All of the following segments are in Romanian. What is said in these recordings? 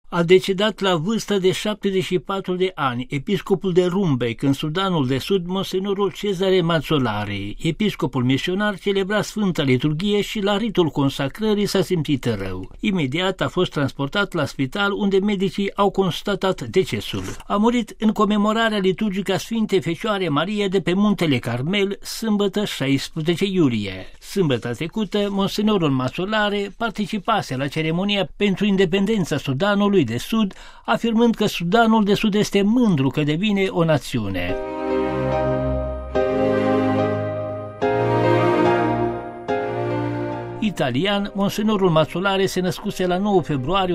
A decedat la vârstă de 74 de ani episcopul de Rumbek, în Sudanul de Sud, monsenorul Cezare Mazzolari. Episcopul misionar celebra Sfânta Liturghie și la ritul consacrării s-a simțit rău. Imediat a fost transportat la spital, unde medicii au constatat decesul. A murit în comemorarea liturgică a Sfintei Fecioare Marie de pe Muntele Carmel, sâmbătă 16 iulie. Sâmbătă trecută, monsenorul Mazzolari participase la ceremonia pentru independența Sudanului de Sud, afirmând că Sudanul de Sud este mândru că devine o națiune. Italian, monsenorul Mazzolari se născuse la 9 februarie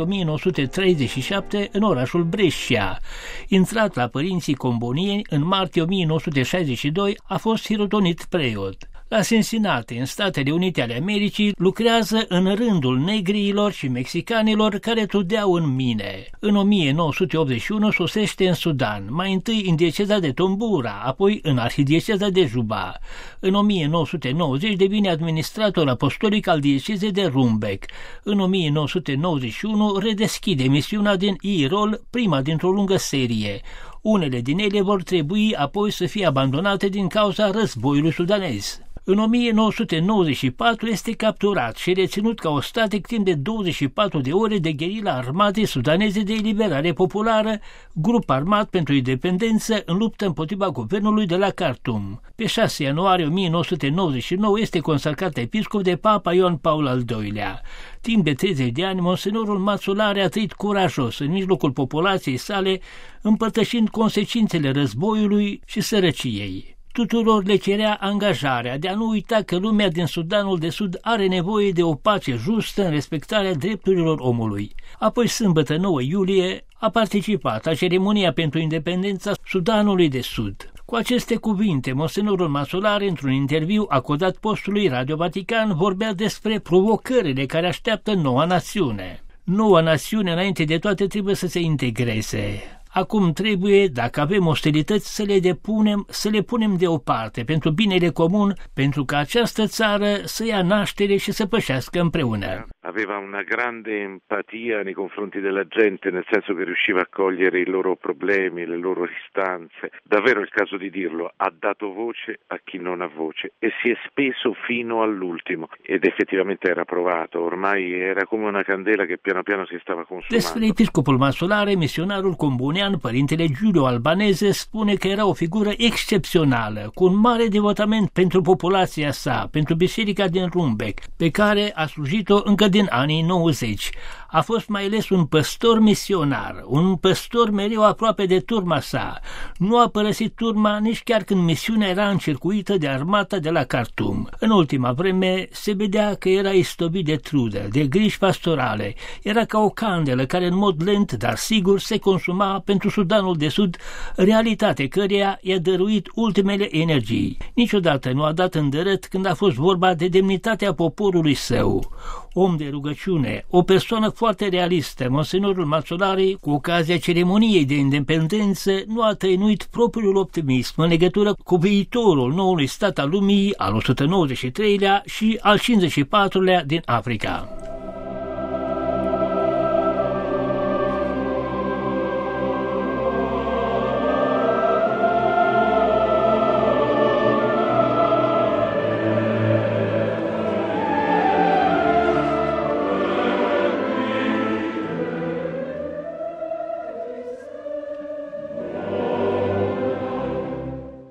1937 în orașul Brescia. Intrat la părinții combonieni în martie 1962, a fost hirotonit preot. La Cincinnati, în Statele Unite ale Americii, lucrează în rândul negriilor și mexicanilor care trudeau în mine. În 1981 sosește în Sudan, mai întâi în dieceza de Tombura, apoi în arhidieceza de Juba. În 1990 devine administrator apostolic al diecezei de Rumbek. În 1991 redeschide misiunea din Irol, prima dintr-o lungă serie. Unele din ele vor trebui apoi să fie abandonate din cauza războiului sudanez. În 1994 este capturat și reținut ca ostatec timp de 24 de ore de gherila armatei sudaneze de eliberare populară, grup armat pentru independență în luptă împotriva guvernului de la Khartoum. Pe 6 ianuarie 1999 este consacrat episcop de Papa Ioan Paul al II-lea. Timp de 30 de ani, monsenorul Mazzolari a trăit curajos în mijlocul populației sale, împărtășind consecințele războiului și sărăciei. Tuturor le cerea angajarea de a nu uita că lumea din Sudanul de Sud are nevoie de o pace justă în respectarea drepturilor omului. Apoi, sâmbătă 9 iulie, a participat la ceremonia pentru independența Sudanului de Sud. Cu aceste cuvinte, monsenorul Mazzolari, într-un interviu acordat postului Radio Vatican, vorbea despre provocările care așteaptă noua națiune. Noua națiune, înainte de toate, trebuie să se integreze. Acum trebuie, dacă avem ostilități, să le punem deoparte pentru binele comun, pentru ca această țară să ia naștere și să pășească împreună. Aveva una grande empatia nei confronti della gente, nel senso che riusciva a cogliere i loro problemi, le loro istanze. Davvero è il caso di dirlo, ha dato voce a chi non ha voce e si è speso fino all'ultimo ed effettivamente era provato, ormai era come una candela che piano piano si stava consumando. Despre episcopul Mazzolari, misionarul combonian, părintele Giulio Albanese, spune că era o figură excepțională, cu un mare devotament pentru populația sa, pentru biserica din Rumbek, pe care a slujit-o încă din anii 90. A fost mai ales un păstor misionar, un păstor mereu aproape de turma sa. Nu a părăsit turma nici chiar când misiunea era încircuită de armata de la Khartoum. În ultima vreme se vedea că era istovit de trudă, de griji pastorale. Era ca o candelă care în mod lent, dar sigur, se consuma pentru Sudanul de Sud, realitate căreia i-a dăruit ultimele energii. Niciodată nu a dat îndărăt când a fost vorba de demnitatea poporului său. Om de rugăciune, o persoană foarte realistă, monsenorul Mazzolari, cu ocazia ceremoniei de independență, nu a tăinuit propriul optimism în legătură cu viitorul noului stat al lumii, al 193-lea și al 54-lea din Africa.